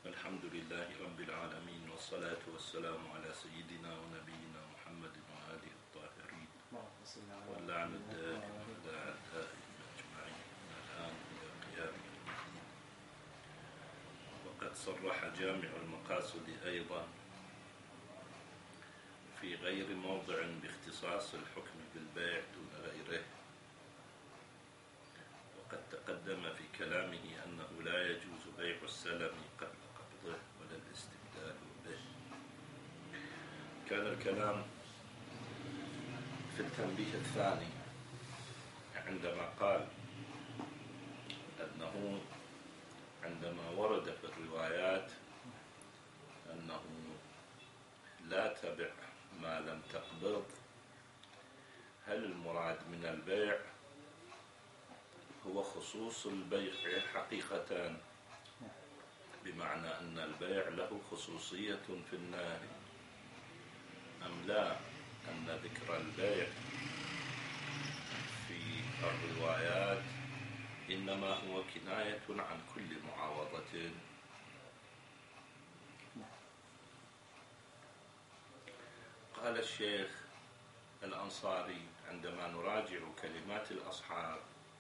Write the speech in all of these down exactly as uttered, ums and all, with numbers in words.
الحمد لله رب العالمين، والصلاة والسلام على سيدنا ونبينا محمد وآله الطاهرين، واللعن الدائم على أعدائهم أجمعين من الآن إلى قيام الدين. وقد صرح جامع المقاصد أيضا في غير موضع باختصاص الحكم بالبيع دون غيره. وقد تقدم في كلامه أنه لا يجوز بيع السلم قبل قبضه ولا الاستبدال به. كان الكلام في التنبيه الثاني عندما قال أنه عندما ورد في الروايات أنه لا تبع ما لم تقبض، هل المراد من البيع هو خصوص البيع حقيقة، بمعنى أن البيع له خصوصية في النهي، أم لا أن ذكر البيع في الروايات إنما هو كناية عن كل معاوضة؟ قال الشيخ الأنصاري: عندما نراجع كلمات الأصحاب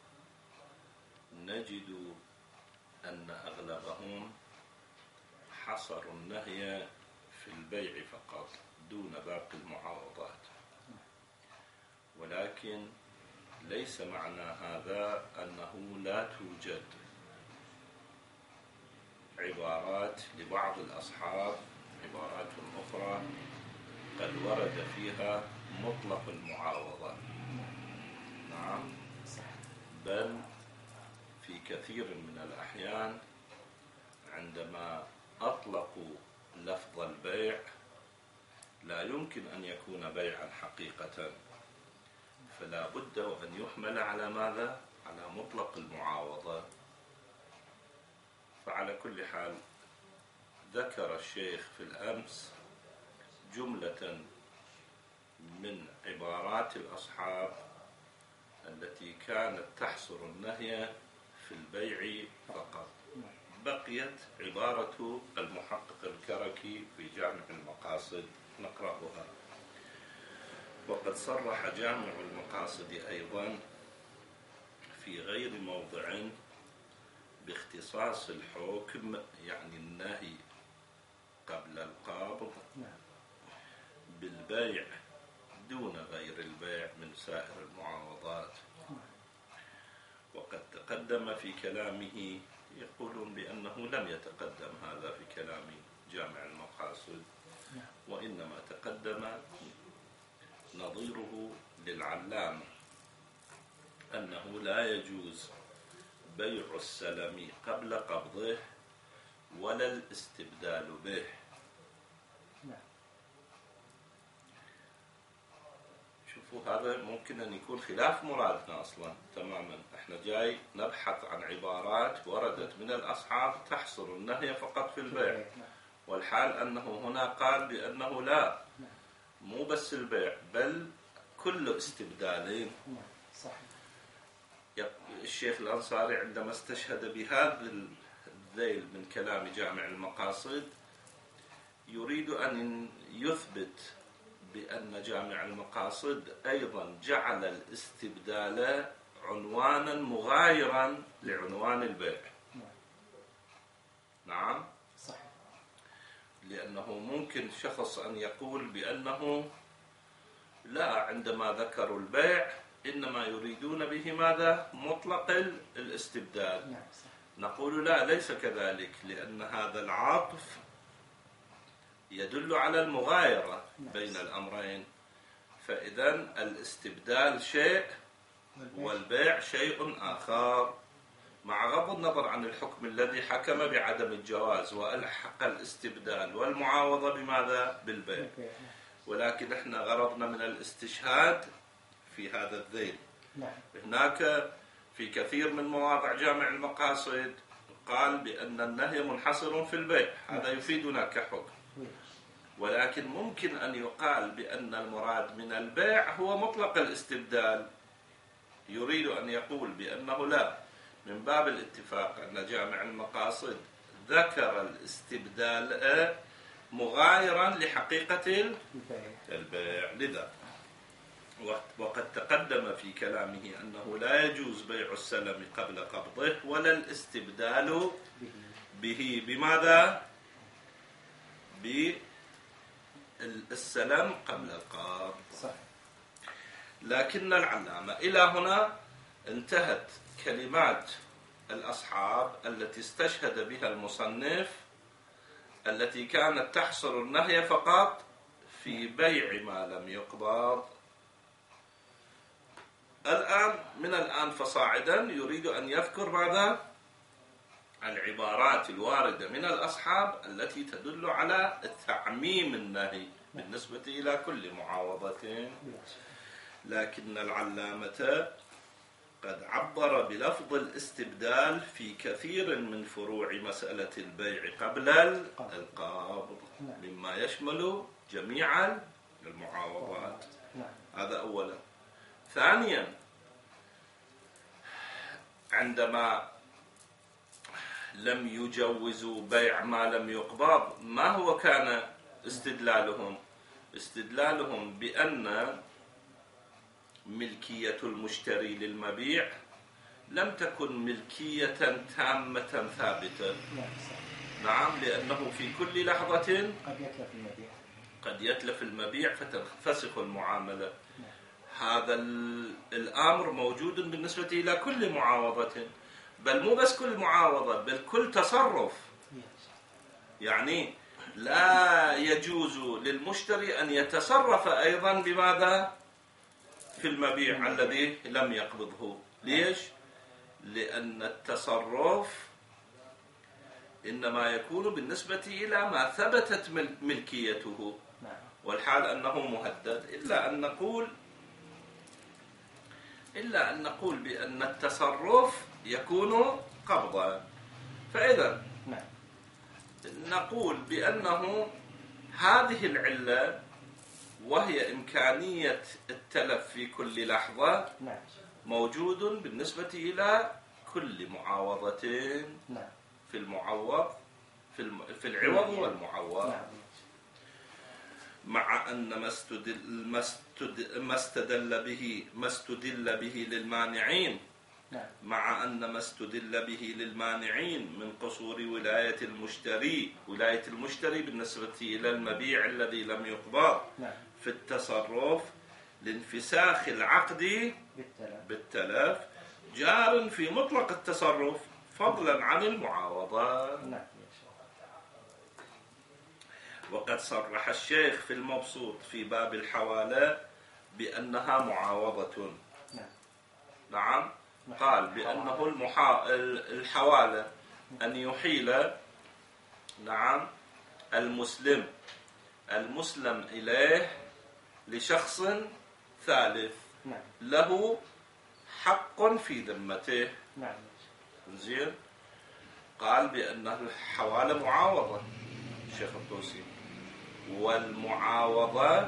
نجد أن أغلبهم حصروا النهي في البيع فقط دون باقي المعاوضات، ولكن ليس معنى هذا أنه لا توجد عبارات لبعض الأصحاب، عبارات أخرى قد ورد فيها مطلق المعاوضة. نعم، بل في كثير من الأحيان عندما أطلقوا لفظ البيع لا يمكن أن يكون بيعا حقيقة، فلا بد أن يحمل على ماذا؟ على مطلق المعاوضة. فعلى كل حال ذكر الشيخ في الأمس جملة من عبارات الأصحاب التي كانت تحصر النهي في البيع فقط. بقيت عبارة المحقق الكركي في جامع المقاصد، نقرأها. وقد صرح جامع المقاصد أيضا في غير موضع باختصاص الحكم، يعني النهي قبل القبض، بالبيع دون غير البيع من سائر المعاوضات. وقد تقدم في كلامه، يقولون بأنه لم يتقدم هذا في كلام جامع المقاصد، وإنما تقدم نظيره للعلامة أنه لا يجوز بيع السلم قبل قبضه ولا الاستبدال به. شوفوا، هذا ممكن أن يكون خلاف مرادنا أصلا تماما. احنا جاي نبحث عن عبارات وردت من الأصحاب تحصر النهي فقط في البيع، والحال أنه هنا قال بأنه لا، مو بس البيع بل كل استبدالين. الشيخ الأنصاري عندما استشهد بهذا الذيل من كلام جامع المقاصد يريد أن يثبت بأن جامع المقاصد أيضا جعل الاستبدال عنوانا مغايرا لعنوان البيع. نعم، صحيح. لأنه ممكن شخص أن يقول بأنه لا، عندما ذكروا البيع إنما يريدون به ماذا؟ مطلق الاستبدال. نقول لا، ليس كذلك، لأن هذا العطف يدل على المغايرة بين الأمرين، فإذا الاستبدال شيء والبيع شيء آخر، مع غض النظر عن الحكم الذي حكم بعدم الجواز وألحق الاستبدال والمعاوضة بماذا؟ بالبيع. ولكن احنا غرضنا من الاستشهاد في هذا الذيل. هناك في كثير من مواضع جامع المقاصد قال بأن النهي منحصر في البيع، هذا يفيدنا كحكم، ولكن ممكن أن يقال بأن المراد من البيع هو مطلق الاستبدال. يريد أن يقول بأنه لا، من باب الاتفاق أن جامع المقاصد ذكر الاستبدال مغايرا لحقيقة البيع. لذا وقد تقدم في كلامه أنه لا يجوز بيع السلم قبل قبضه ولا الاستبدال به. بماذا؟ بالسلم قبل القبض. لكن العلامة إلى هنا انتهت كلمات الأصحاب التي استشهد بها المصنف، التي كانت تحصر النهي فقط في بيع ما لم يقبض. الآن من الآن فصاعدا يريد أن يذكر ماذا؟ العبارات الواردة من الأصحاب التي تدل على تعميم النهي بالنسبة إلى كل معاوضة. لكن العلامة قد عبر بلفظ الاستبدال في كثير من فروع مسألة البيع قبل القبض مما يشمل جميع المعاوضات. هذا أولا. ثانيا، عندما لم يجوزوا بيع ما لم يقبض، ما هو كان استدلالهم؟ استدلالهم بأن ملكية المشتري للمبيع لم تكن ملكية تامة ثابتة. نعم، لأنه في كل لحظة قد يتلف المبيع قد يتلف المبيع فتنفسخ المعاملة. هذا الأمر موجود بالنسبة إلى كل معاوضة، بل مو بس كل معاوضة، بل كل تصرف. يعني لا يجوز للمشتري أن يتصرف أيضا بماذا؟ في المبيع الذي لم يقبضه. ليش؟ لأن التصرف إنما يكون بالنسبة إلى ما ثبتت ملكيته، والحال أنه مهدد. إلا أن نقول إلا أن نقول بأن التصرف يكون قبضا. فإذا نقول بأنه هذه العلة، وهي إمكانية التلف في كل لحظة، موجود بالنسبة إلى كل معاوضة في المعوض في العوض والمعوض، مع أن ما استدل ما استدل به ما استدل به للمانعين مع أن ما استدل به للمانعين من قصور ولاية المشتري ولاية المشتري بالنسبة إلى المبيع الذي لم يقبض في التصرف لانفساخ العقد بالتلف جار في مطلق التصرف فضلا عن المعاوضة. وقد صرح الشيخ في المبسوط في باب الحوالة بأنها معاوضة. نعم، قال بأنه المحا... الحوالة أن يحيل نعم المسلم المسلم إليه لشخص ثالث له حق في ذمته. زين، قال بأن الحوالة معاوضة الشيخ الطوسي، والمعاوضة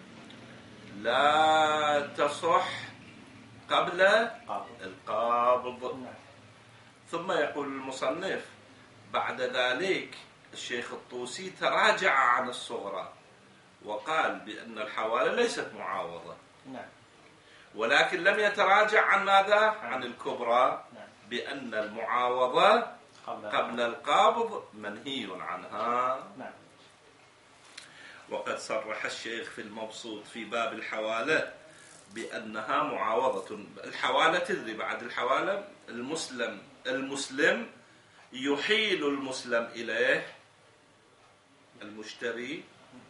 لا تصح قبل القابض. ثم يقول المصنف بعد ذلك الشيخ الطوسي تراجع عن الصغرى وقال بأن الحوالة ليست معاوضة، ولكن لم يتراجع عن ماذا؟ عن الكبرى، بأن المعاوضة قبل القابض منهي عنها. وقد صرح الشيخ في المبسوط في باب الحوالة بأنها معاوضة. الحوالة تدري بعد الحوالة المسلم المسلم يحيل المسلم إليه المشتري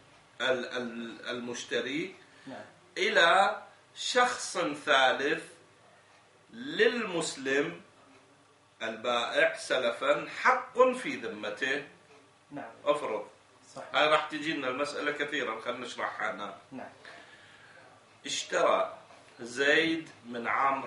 المشتري إلى شخص ثالث للمسلم البائع سلفا حق في ذمته. أفرض هاي راح تجينا المسألة كثيرا، خلنا نشرحها هنا. اشترى زيد من عمرو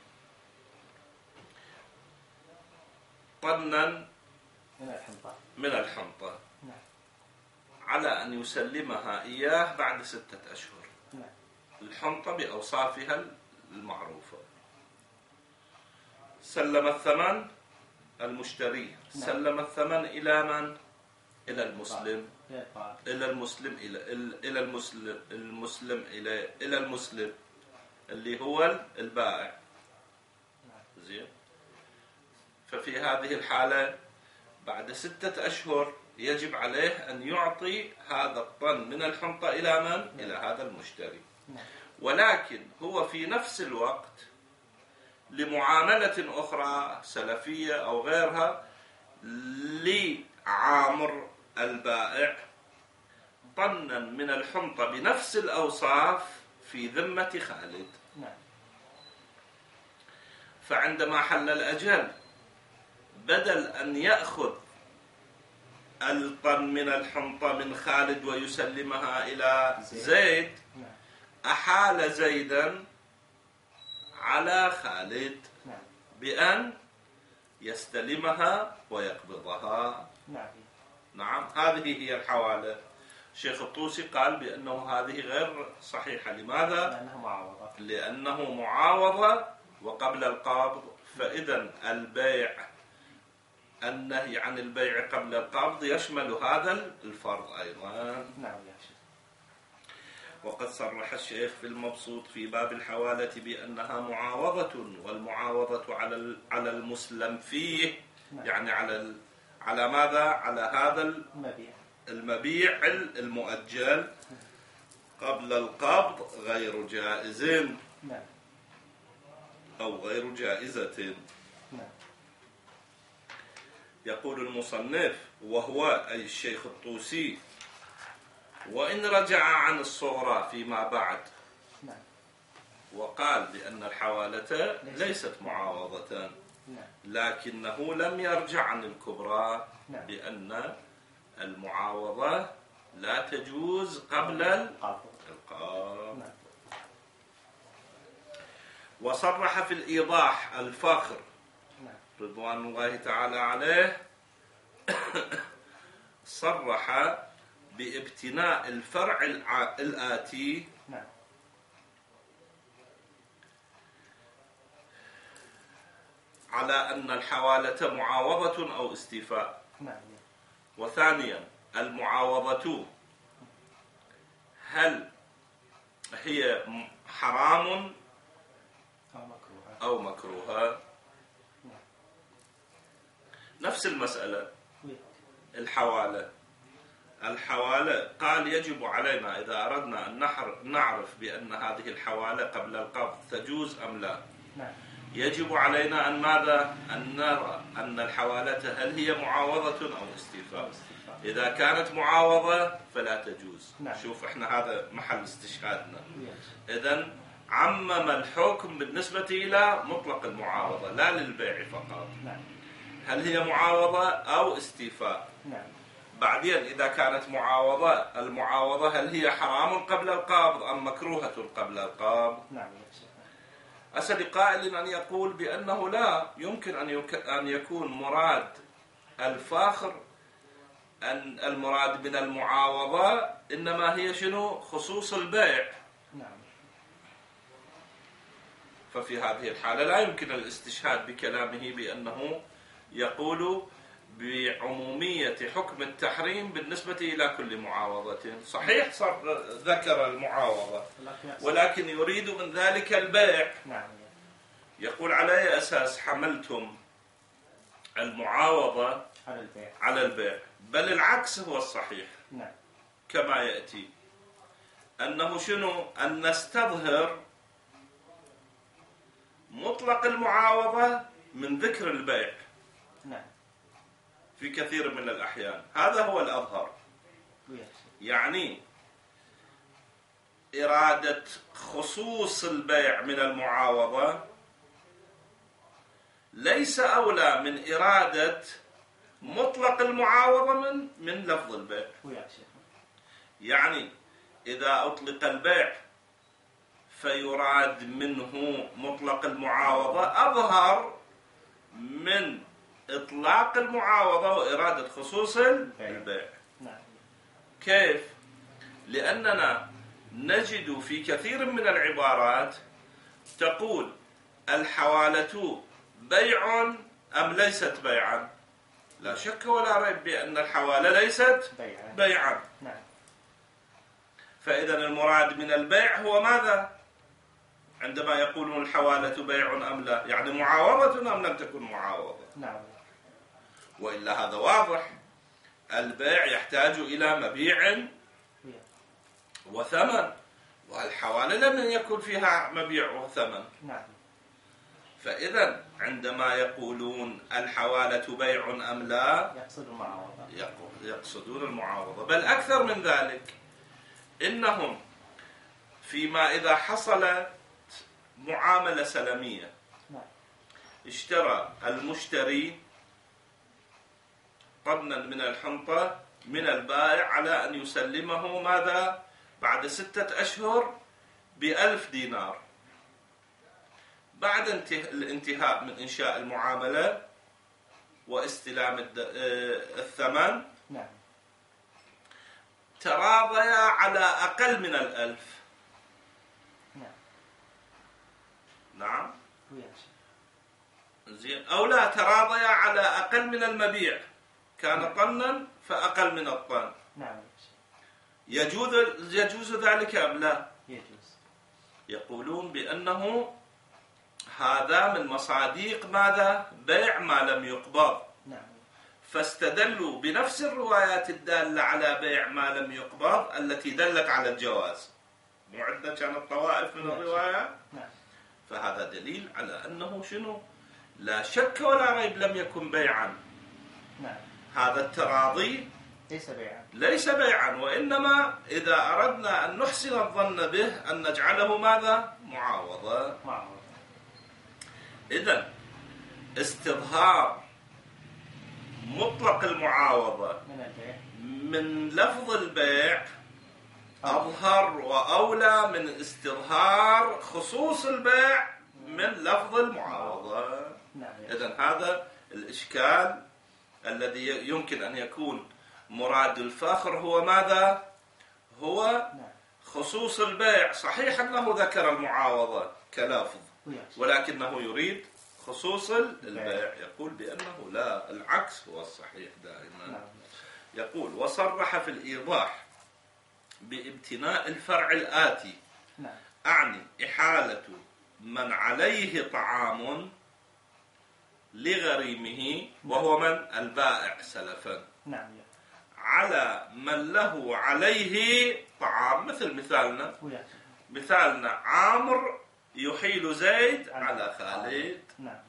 طنا من الحنطة على أن يسلمها إياه بعد ستة أشهر. الحنطة بأوصافها المعروفة. سلم الثمن المشتري سلم الثمن إلى من؟ إلى المسلم، إلى المسلم إلى إلى المسلم المسلم إلى إلى المسلم اللي هو البائع. زين. ففي هذه الحالة بعد ستة أشهر يجب عليه أن يعطي هذا الطن من الحنطة إلى من؟ إلى هذا المشتري. ولكن هو في نفس الوقت لمعاملة أخرى سلفية أو غيرها لعامر البائع طنا من الحنطة بنفس الأوصاف في ذمة خالد. فعندما حل الأجل بدل أن يأخذ الطن من الحنطة من خالد ويسلمها إلى زيد، أحال زيدا على خالد بأن يستلمها ويقبضها. نعم، هذه هي الحوالة. الشيخ الطوسي قال بأنه هذه غير صحيحة. لماذا؟ لأنه معاوضة. لأنه معاوضة وقبل القبض. فإذا البيع، النهي عن البيع قبل القبض يشمل هذا الفرض أيضا. نعم يا شيخ. وقد صرح الشيخ في المبسوط في باب الحوالة بأنها معاوضة، والمعاوضة على على المسلم فيه، يعني على على ماذا؟ على هذا المبيع المبيع المؤجل قبل القبض غير جائز أو غير جائزة. يقول المصنف وهو أي الشيخ الطوسي: وإن رجع عن الصغرى فيما بعد وقال بأن الحوالة ليست معاوضة، لكنه لم يرجع عن الكبرى بأن المعاوضة لا تجوز قبل القبض. وصرح في الإيضاح الفاخر رضوان الله تعالى عليه، صرح بابتناء الفرع الآتي على أن الحوالة معاوضة أو استيفاء. وثانيا المعاوضة هل هي حرام أو مكروهة؟ نفس المسألة الحوالة. الحوالة قال يجب علينا إذا أردنا أن نعرف بأن هذه الحوالة قبل القبض تجوز أم لا، يجب علينا أن ماذا؟ أن نرى أن الحوالة هل هي معاوضة أو استيفاء. إذا كانت معاوضة فلا تجوز. شوف إحنا هذا محل استشهادنا. إذن عمم الحكم بالنسبة إلى مطلق المعاوضة لا للبيع فقط. هل هي معاوضة أو استيفاء؟ بعدين إذا كانت معاوضة، المعاوضة هل هي حرام قبل القبض أم مكروهة قبل القبض؟ أسأل قائل أن يقول بأنه لا يمكن أن يكون مراد الفاخر أن المراد من المعاوضة إنما هي شنو؟ خصوص البيع. ففي هذه الحالة لا يمكن الاستشهاد بكلامه بأنه يقول بعمومية حكم التحريم بالنسبة إلى كل معاوضة. صحيح صار ذكر المعاوضة ولكن يريد من ذلك البيع. يقول على أي أساس حملتم المعاوضة على البيع؟ بل العكس هو الصحيح كما يأتي أنه شنو؟ أن نستظهر مطلق المعاوضة من ذكر البيع في كثير من الأحيان. هذا هو الأظهر. يعني إرادة خصوص البيع من المعاوضة ليس أولى من إرادة مطلق المعاوضة من من لفظ البيع. يعني إذا أطلق البيع فيراد منه مطلق المعاوضة أظهر من إطلاق المعاوضة وإرادة خصوص البيع. كيف؟ لأننا نجد في كثير من العبارات تقول الحوالة بيع أم ليست بيعا؟ لا شك ولا ريب بأن الحوالة ليست بيعا, بيعا. نعم. فإذا المراد من البيع هو ماذا؟ عندما يقولون الحوالة بيع أم لا، يعني معاوضة أم لم تكن معاوضة؟ نعم. وإلا هذا واضح، البيع يحتاج إلى مبيع وثمن، والحوالة لم يكن فيها مبيع وثمن. نعم. فإذا عندما يقولون الحوالة بيع أم لا يقصدون المعاوضة، يقصدون المعاوضة. بل أكثر من ذلك، إنهم فيما إذا حصلت معاملة سلمية اشترى المشتري قرنا من الحنطة من البائع على أن يسلمه ماذا بعد ستة أشهر بألف دينار. بعد الانتهاء من إنشاء المعاملة واستلام الثمن نعم. تراضيا على أقل من الألف. نعم. نعم. زين. أو لا، تراضيا على أقل من المبيع، كان طنا فأقل من الطن. نعم. يجوز يجوز ذلك أم لا؟ يجوز. يقولون بأنه هذا من مصاديق ماذا؟ بيع ما لم يقبض. نعم. فاستدلوا بنفس الروايات الدالة على بيع ما لم يقبض التي دلت على الجواز. مو عندنا كانت طوائف من الروايات؟ نعم. فهذا دليل على أنه شنو؟ لا شك ولا ريب لم يكن بيعا. نعم. هذا التراضي ليس بيعا. ليس بيعا، وإنما إذا أردنا أن نحسن الظن به أن نجعله ماذا؟ معاوضة. معاوضة. إذن استظهار مطلق المعاوضة من البيع من لفظ البيع أظهر وأولى من استظهار خصوص البيع من لفظ المعاوضة. نعم. إذن هذا الإشكال الذي يمكن أن يكون مراد الفاخر هو ماذا؟ هو خصوص البيع. صحيح أنه ذكر المعاوضة كلافظ، ولكنه يريد خصوص البيع. يقول بأنه لا، العكس هو الصحيح دائما. يقول وصرح في الإيضاح بامتناء الفرع الآتي، أعني إحالة من عليه طعام لغريمه وهو من؟ البائع سلفا، على من له عليه طعام. مثل مثالنا مثالنا عامر يحيل زيد على خالد.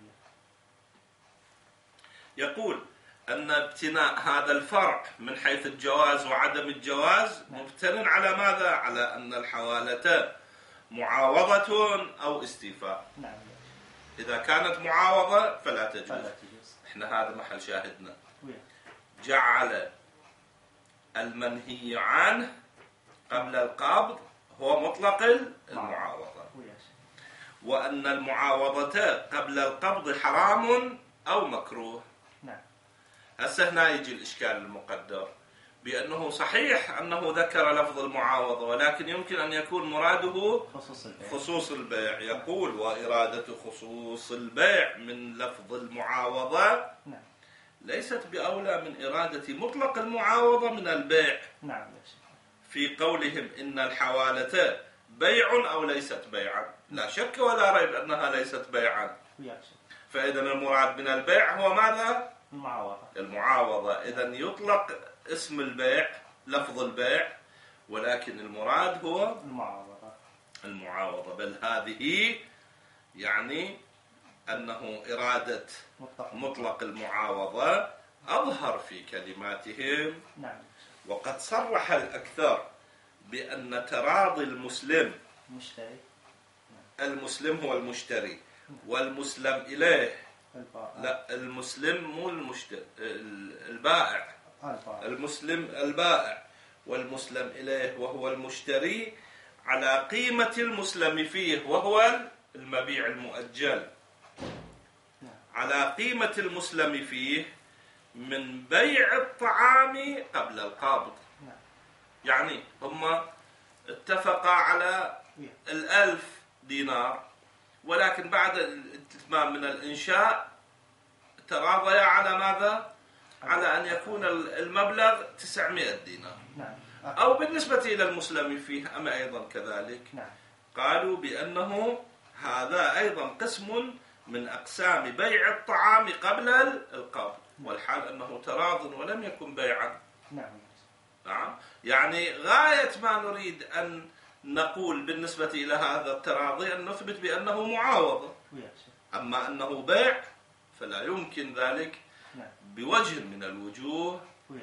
يقول أن ابتناء هذا الفرع من حيث الجواز وعدم الجواز مبتن على ماذا؟ على أن الحوالة معاوضة أو استيفاء. إذا كانت معاوضة فلا تجوز. إحنا هذا محل شاهدنا. جعل المنهي عنه قبل القبض هو مطلق المعاوضة، وأن المعاوضة قبل القبض حرام أو مكروه. هسه هنا يجي الإشكال المقدر، بأنه صحيح أنه ذكر لفظ المعاوضة، ولكن يمكن أن يكون مراده خصوص البيع. خصوص البيع. يقول وإرادة خصوص البيع من لفظ المعاوضة ليست بأولى من إرادة مطلق المعاوضة من البيع. في قولهم إن الحوالة بيع أو ليست بيعا، لا شك ولا ريب أنها ليست بيعا. فإذا المراد من البيع هو ماذا؟ المعاوضة. المعاوضة. إذن يطلق اسم البيع لفظ البيع، ولكن المراد هو المعاوضة. المعاوضة. بل هذه يعني أنه إرادة مطلق, مطلق المعاوضة أظهر في كلماتهم. نعم. وقد صرح الأكثر بأن تراضي المسلم المشتري المسلم هو المشتري، والمسلم إليه البائع. لا، المسلم مو المشتري، البائع. البائع. المسلم البائع، والمسلم إليه وهو المشتري على قيمة المسلم فيه وهو المبيع المؤجل، على قيمة المسلم فيه من بيع الطعام قبل القبض. يعني هم اتفقا على الألف دينار، ولكن بعد الاتمام من الإنشاء تراضيا على ماذا؟ على أن يكون المبلغ تسعمائة دينار. نعم. أو بالنسبة إلى المسلم فيه أما أيضا كذلك. نعم. قالوا بأنه هذا أيضا قسم من أقسام بيع الطعام قبل القبض، والحال أنه تراض ولم يكن بيعا. نعم. نعم. يعني غاية ما نريد أن نقول بالنسبة إلى هذا التراضي أن نثبت بأنه معاوضة، أما أنه بيع فلا يمكن ذلك بوجه من الوجوه.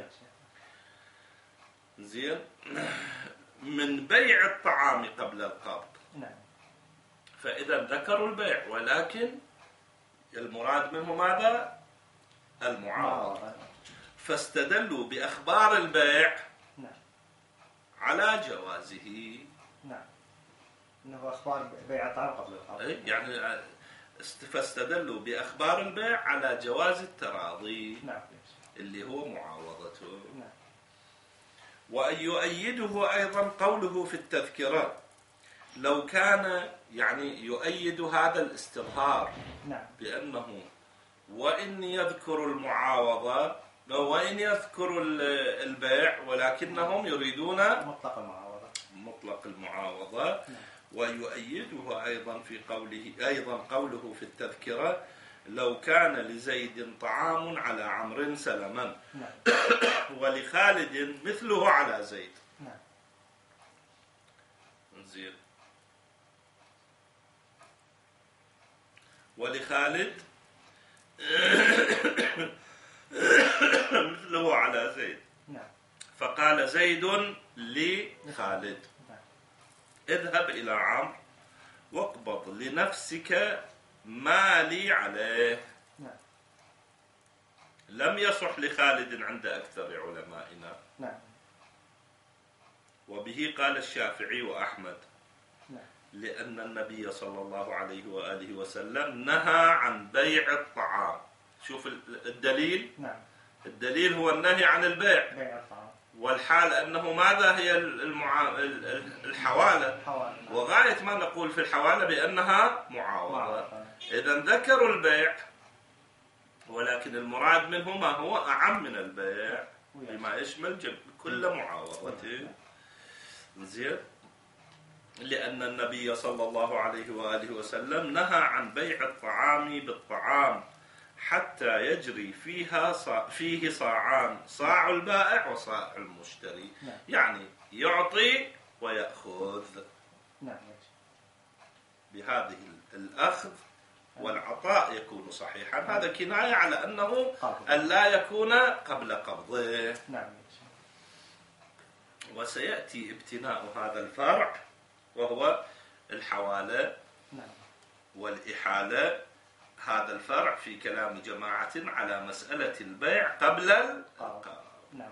زين. من بيع الطعام قبل القبض. فإذا ذكروا البيع، ولكن المراد منه ماذا؟ المعاوضة. فاستدلوا بأخبار البيع على جوازه. نعم. إنه أخبار بيع الطعام قبل القبض. يعني فاستدلوا بأخبار البيع على جواز التراضي. نعم. اللي هو معاوضته. نعم. وأن يؤيده أيضا قوله في التذكرة، لو كان يعني يؤيد هذا الاستظهار. نعم. بأنه وإن يذكر المعاوضة وإن يذكر البيع ولكنهم يريدون مطلق المعاوضة. مطلق المعاوضة. نعم. ويؤيده أيضا في قوله أيضا قوله في التذكرة، لو كان لزيد طعام على عمرو سلما. نعم. ولخالد مثله على زيد. نعم. زين. ولخالد مثله على زيد. نعم. فقال زيد لخالد نعم. اذهب إلى عمرو واقبض لنفسك ما لي عليه. نعم. لم يصح لخالد عند أكثر علمائنا. نعم. وبه قال الشافعي وأحمد. نعم. لأن النبي صلى الله عليه وآله وسلم نهى عن بيع الطعام. شوف الدليل. نعم. الدليل هو النهي عن البيع. بيع الطعام. والحال أنه ماذا هي المعا... الحوالة. الحوالة. نعم. وغاية ما نقول في الحوالة بأنها معاوضة. إذا ذكروا البيع، ولكن المراد منه ما هو أعم من البيع بما يشمل جميع كل معاوضته. زين. لأن النبي صلى الله عليه وآله وسلم نهى عن بيع الطعام بالطعام حتى يجري فيها صا... فيه صاعان، صاع البائع وصاع المشتري. نعم. يعني يعطي ويأخذ. نعم. بهذه الأخذ والعطاء يكون صحيحا. هذا كناية على أنه أن لا يكون قبل قبضه. نعم. وسيأتي ابتناء هذا الفرع وهو الحوالة. نعم. والإحالة. هذا الفرع في كلام جماعة على مسألة البيع قبل القبض. نعم.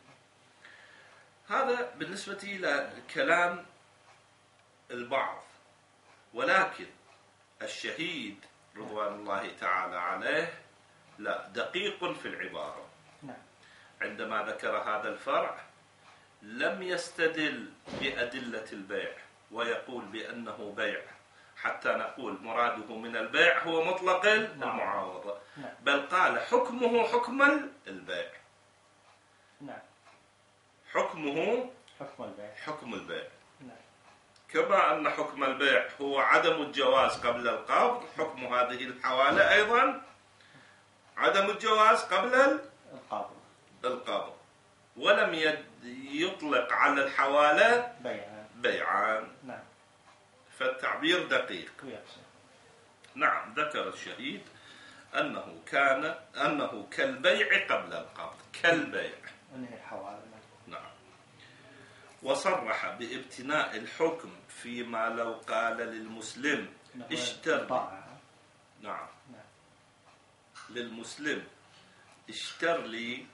هذا بالنسبة إلى كلام البعض. ولكن الشهيد رضوان الله تعالى عليه لا دقيق في العبارة. نعم. عندما ذكر هذا الفرع لم يستدل بأدلة البيع ويقول بأنه بيع حتى نقول مراده من البيع هو مطلق المعاوضة. نعم. بل قال حكمه حكم البيع. نعم. حكمه حكم البيع. حكم البيع. نعم. كما أن حكم البيع هو عدم الجواز قبل القبض، حكم هذه الحوالة أيضا عدم الجواز قبل القبض. القبض. ولم يطلق على الحوالة بيعان. بيعان. نعم. فالتعبير دقيق. ويحسن. نعم. ذكر الشهيد أنه كان أنه كالبيع قبل القبض، كالبيع. أنه الحوالة. نعم. وصرح بابتناء الحكم فيما لو قال للمسلم اشتر. نعم. نعم. للمسلم اشتر لي.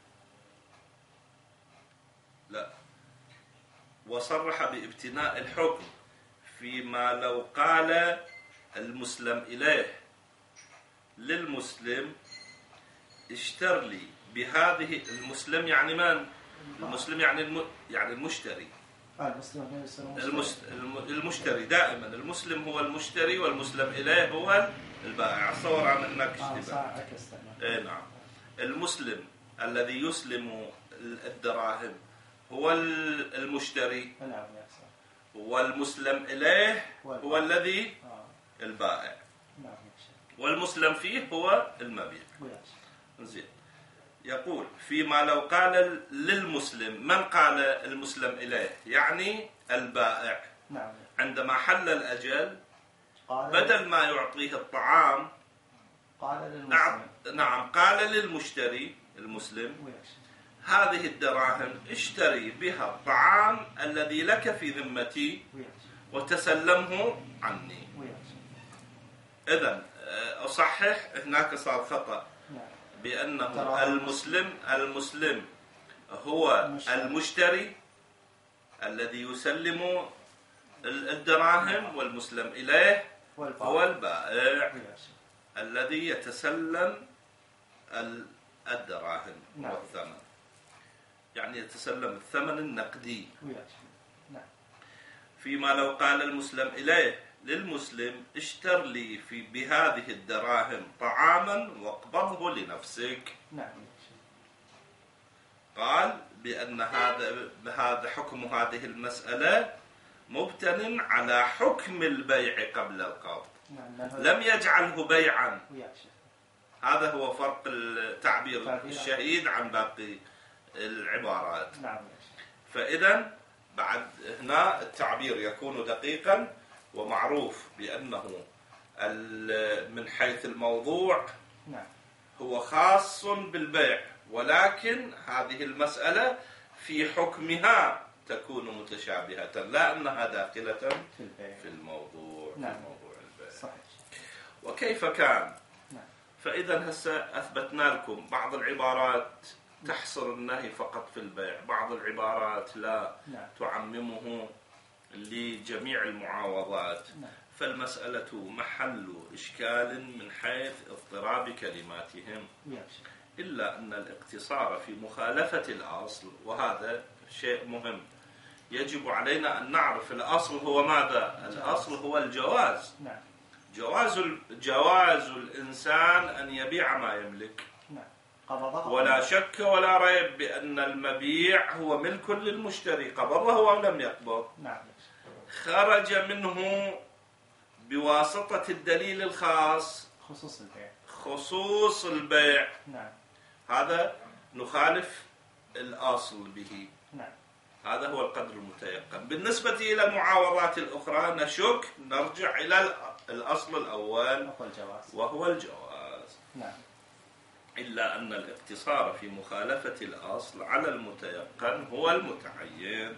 لا. وصرح بابتناء الحكم فيما لو قال المسلم إليه للمسلم اشتر لي بهذه. المسلم يعني من؟ المسلم يعني الم... يعني المشتري. المسلم المس... المشتري دائما المسلم هو المشتري والمسلم إليه هو البائع. صور عن النكش. آه اي نعم. المسلم الذي يسلم الدراهم هو المشتري، نعم. والمسلم إليه هو الذي البائع، والمسلم فيه هو المبيع. زين. يقول فيما لو قال للمسلم، من قال المسلم إليه؟ يعني البائع. نعم. عندما حل الأجل بدل ما يعطيه الطعام قال للمسلم. نعم قال للمشتري المسلم هذه الدراهم اشتري بها الطعام الذي لك في ذمتي وتسلمه عني. إذن أصحح، هناك صار خطأ بأنه المسلم المسلم هو المشتري الذي يسلم الدراهم، والمسلم إليه هو البائع الذي يتسلم الدراهم والثمن، يعني يتسلم الثمن النقدي. فيما لو قال المسلم إليه للمسلم اشتر لي في بهذه الدراهم طعاما واقبضه لنفسك. نعم. قال بأن هذا بهذا حكم هذه المسألة مبتن على حكم البيع قبل القبض. نعم. لم يجعله بيعا. هذا هو فرق التعبير الشهيد عن باقي العبارات. نعم. فإذا بعد هنا التعبير يكون دقيقا ومعروف بأنه من حيث الموضوع هو خاص بالبيع، ولكن هذه المسألة في حكمها تكون متشابهة، لا أنها داخلة في الموضوع. في موضوع البيع. صحيح. وكيف كان؟ فإذا هسه أثبتنا لكم بعض العبارات تحصر النهي فقط في البيع، بعض العبارات لا تعممه لجميع المعاوضات. فالمسألة محل إشكال من حيث اضطراب كلماتهم، إلا أن الاقتصار في مخالفة الأصل، وهذا شيء مهم يجب علينا أن نعرف. الأصل هو ماذا؟ الأصل هو الجواز. جواز جواز الإنسان أن يبيع ما يملك، ولا شك ولا ريب بأن المبيع هو ملك للمشتري، قبضه أو لم يقبض. خرج منه بواسطة الدليل الخاص خصوص البيع خصوص البيع. نعم. هذا نخالف الأصل به. نعم. هذا هو القدر المتيقن. بالنسبة إلى المعاوضات الأخرى نشك، نرجع إلى الأصل الأول وهو الجواز. نعم. إلا أن الاقتصار في مخالفة الأصل على المتيقن هو المتعين،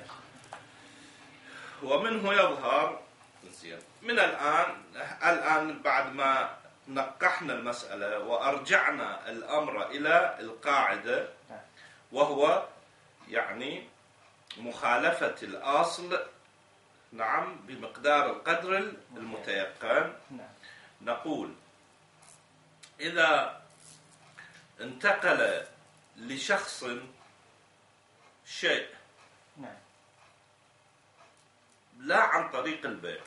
ومنه يظهر من الآن الآن بعد ما نقحنا المسألة وأرجعنا الأمر إلى القاعدة، وهو يعني مخالفة الأصل نعم بمقدار القدر المتيقن. نقول إذا انتقل لشخص شيء لا عن طريق البيع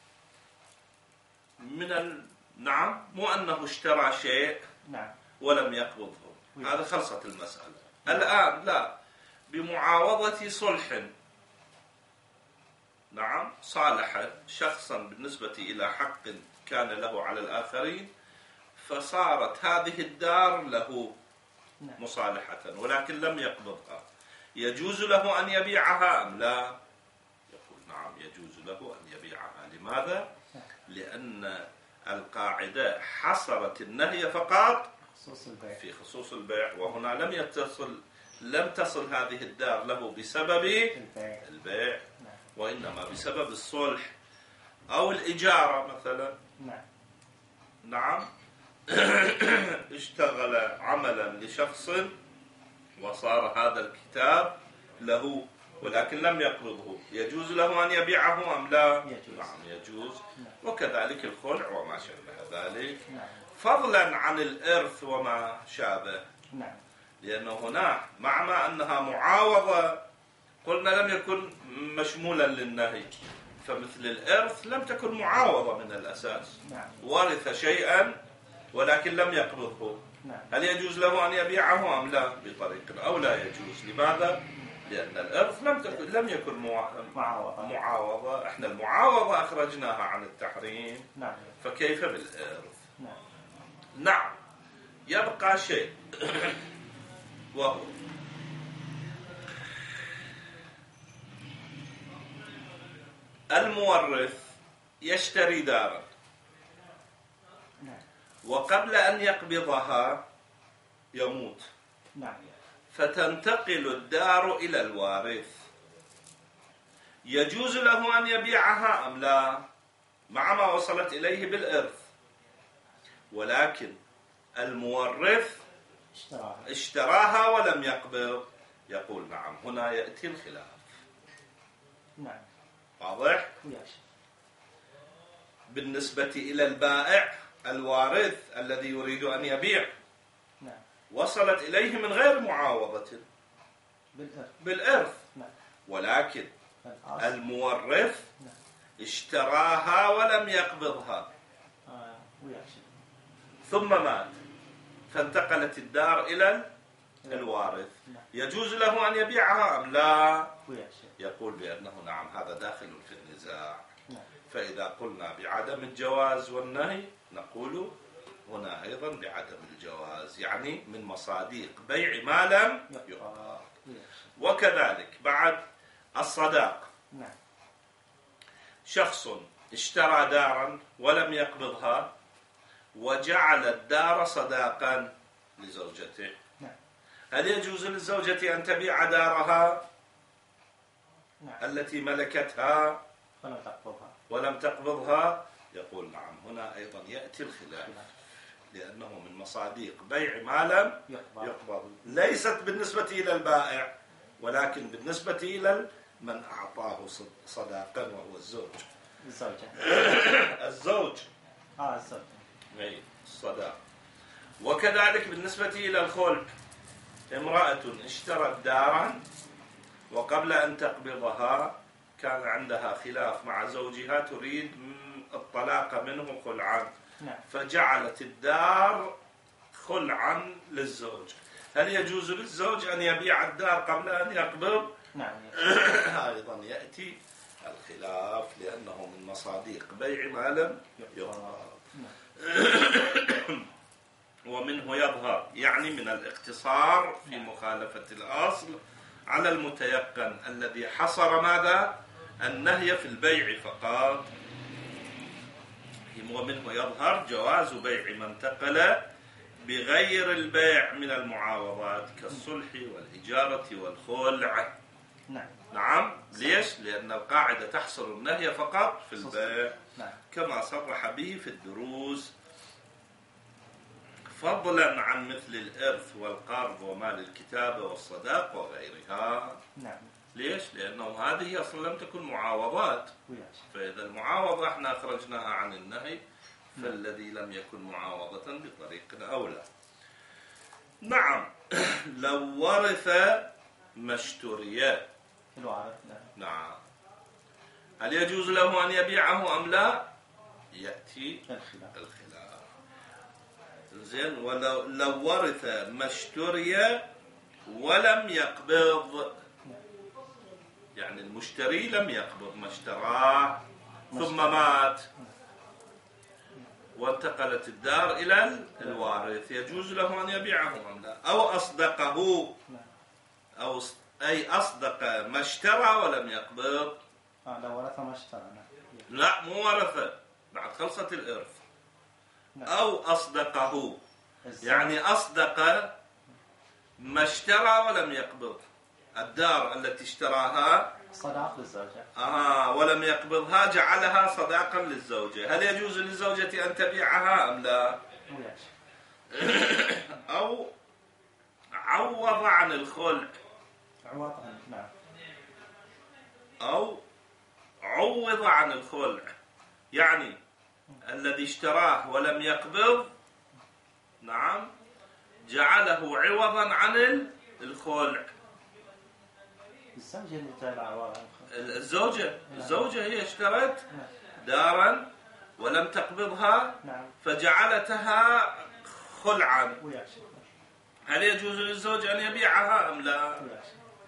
من ال... نعم مو أنه اشترى شيء ولم يقبضه، هذا خلصت المسألة. الآن لا، بمعاوضة صلح نعم صالح شخصا بالنسبة إلى حق كان له على الآخرين، فصارت هذه الدار له مصالحة ولكن لم يقبضها، يجوز له أن يبيعها أم لا؟ يقول نعم يجوز له أن يبيعها. لماذا؟ لأن القاعدة حصرت النهي فقط في خصوص البيع، وهنا لم يتصل لم تصل هذه الدار له بسبب البيع، وإنما بسبب الصلح أو الإجارة مثلا. نعم اشتغل عملا لشخص وصار هذا الكتاب له ولكن لم يقبضه، يجوز له أن يبيعه أم لا؟ يجوز. نعم يجوز. وكذلك الخلع وما شابه ذلك، فضلا عن الإرث وما شابه. نعم. لأنه هنا مع ما أنها معاوضة قلنا لم يكن مشمولا للنهي، فمثل الإرث لم تكن معاوضة من الأساس. نعم. ورث شيئا ولكن لم يقبضه. نعم. هل يجوز له أن يبيعه أم لا؟ بطريق أو لا يجوز. لماذا؟ لأن الإرث لم تكن لم يكن معاوضة. معاوضة. احنا المعاوضة أخرجناها عن التحريم. نعم. فكيف بالإرث؟ نعم. نعم. يبقى شيء وهو المورث يشتري دارا وقبل أن يقبضها يموت. نعم. فتنتقل الدار إلى الوارث. يجوز له أن يبيعها أم لا؟ مع ما وصلت إليه بالإرث. ولكن المورث اشتراها. اشتراها ولم يقبض. يقول نعم، هنا يأتي الخلاف. نعم. واضح؟ وياش. بالنسبة إلى البائع الوارث الذي يريد أن يبيع، نعم، وصلت إليه من غير معاوضة بالإرث. بالإرث. نعم. ولكن الأصل. المورث نعم. اشتراها ولم يقبضها. آه. وياش. ثم مات فانتقلت الدار إلى الوارث. نعم. يجوز له أن يبيعها أم لا؟ وياش. يقول بأنه نعم، هذا داخل في النزاع. نعم. فإذا قلنا بعدم الجواز والنهي نقول هنا أيضا بعدم الجواز، يعني من مصاديق بيع ما لم يقبض. وكذلك بعد الصداق. نعم. شخص اشترى دارا ولم يقبضها وجعل الدار صداقا لزوجته. نعم. هل يجوز للزوجة أن تبيع دارها نعم. التي ملكتها ولم تقبضها ولم تقبضها؟ يقول نعم، هنا أيضا يأتي الخلاف، لأنه من مصاديق بيع ما لم يقبض، ليست بالنسبة إلى البائع ولكن بالنسبة إلى من أعطاه صداقا وهو الزوج. الزوجة. الزوج. آه الزوجة. أي الصداق. وكذلك بالنسبة إلى الخلع، امرأة اشترت دارا وقبل أن تقبضها كان عندها خلاف مع زوجها، تريد الطلاق منه خلعا. نعم. فجعلت الدار خلعا للزوج. هل يجوز للزوج أن يبيع الدار قبل أن يقبض؟ نعم. أيضا يأتي الخلاف، لأنه من مصاديق بيع ما لم يقبض. ومنه يظهر، يعني من الاقتصار في مخالفة الأصل على المتيقن الذي حصر ماذا؟ النهي في البيع فقط. ومنه يظهر جواز بيع ما انتقل بغير البيع من المعاوضات كالصلح والإجارة والخلع. نعم. نعم. ليش؟ لأن القاعدة تحصر النهي فقط في البيع. نعم. كما صرح به في الدروس، فضلا عن مثل الإرث والقرض ومال الكتابة والصداق وغيرها. نعم. ليش؟ لأنه هذه أصلا لم تكن معاوضات. وياش. فإذا المعاوضة احنا أخرجناها عن النهي، فالذي لم يكن معاوضة بطريق أولى. نعم. لو ورث ما اشتري. الوارث. نعم. هل يجوز له أن يبيعه أم لا؟ يأتي الخلاف. الخلاف. زين. ولو لو ورث ما اشتري ولم يقبض، يعني المشتري لم يقبض ما اشتراه ثم مات وانتقلت الدار إلى الوارث، يجوز له أن يبيعه أم لا؟ أو أصدقه، أو أي أصدق ما اشترى ولم يقبض. آه لو ورث ما اشترى. لا، مو ورثة، بعد خلصت الإرث. أو أصدقه، يعني أصدق ما اشترى ولم يقبض. الدار التي اشتراها صداق للزوجة. آه ولم يقبضها جعلها صداقا للزوجة. هل يجوز للزوجة أن تبيعها أم لا؟ وياش. أو عوض عن الخلع. عوض عن. نعم. أو عوض عن الخلع، يعني الذي اشتراه ولم يقبض، نعم، جعله عوضا عن الخلع. الزوجة اللي تابع وراء الزوجة الزوجة هي اشترت دارا ولم تقبضها نعم فجعلتها خلعا، وياك هل يجوز للزوج أن يبيعها أم لا؟ وياك.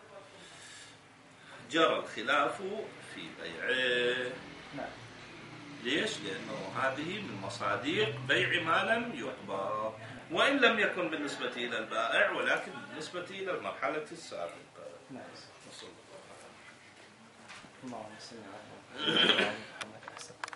جرى الخلاف في بيعه. نعم. ليش؟ لأنه هذه من مصادق بيع ما لم يقبض، وإن لم يكن بالنسبة إلى البائع ولكن بالنسبة إلى المرحلة السابقة. نعم. نصل اللهم صل على محمد.